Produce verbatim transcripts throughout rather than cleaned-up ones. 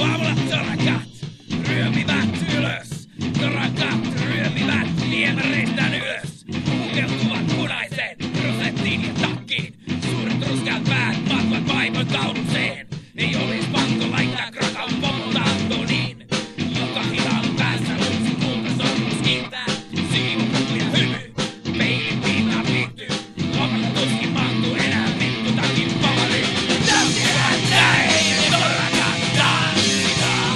Aamulla torakat ryömivät ylös. Torakat ryömivät viemäreistään ylös. Pukeutuvat punaiseen rosettiin ja takkiin. Suuret ruskeat päät mahtuvat vaimon kauluseen. Ei olis pakko laittaa krakaun pomotantoniin. Joka hilan päässä uusi kultasormus kiiltää. Siivopukku ja hymy, peilin pintaan liittyy. Lomat tuskin mahtuu enää vittu takin pamariin. Täytyhän näin torakat tanssitaan.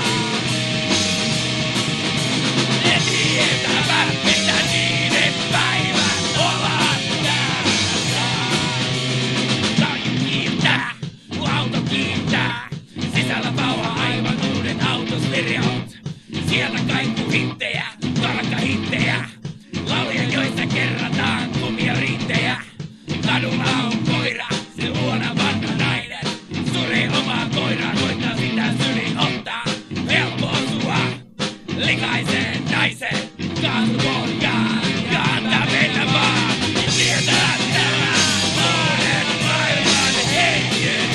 Ne tietävät mitä niiden päivät ovat täällä. Taju kiiltää, kun auto kiiltää. Sisällä pauha aivan uuden auton stereot. Sieltä kaikuu hittejä, tarkka hittejä. Lauluja joissa kerrataan omia riittejä. Kadulla on koira, se huono vanha nainen. Suree omaa koiraa, koittaa sitä syliin ottaa. Helppo osua likaiseen naiseen. Kaasu pohjaan ja antaa mennä vaan. Tietää tämän uuden maailman hengen.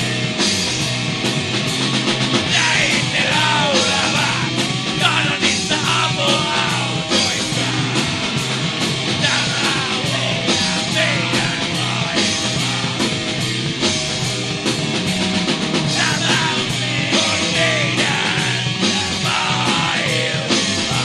Näin ne laulavat kanonissa avoautoissa. Tämä on meidän maailma. Tämä on meidän maailma.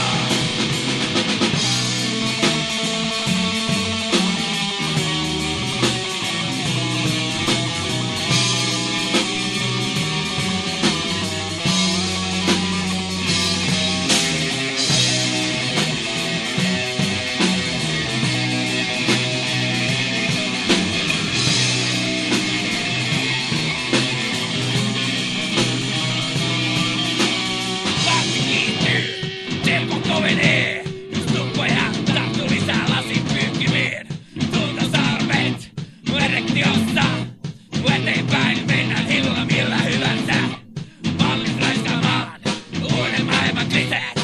Tahti kiihtyy, tempo kovenee. Just tuppoja tahtuu lisää lasin pyykkimiin. Tultasarvet, erektiossa. Kun eteenpäin mennään hillolla millä hyvänsä. Valmis raiskaamaan uuden maailman kliseet.